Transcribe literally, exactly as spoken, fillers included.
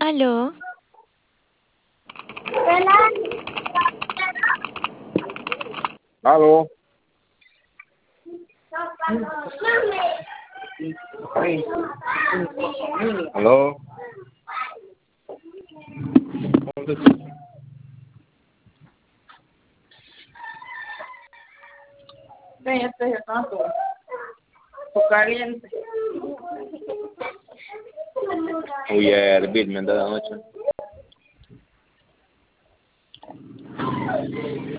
Aló, Aló. Aló. Ven, este es el tanto. Su caliente. Voy a hervirme de la noche.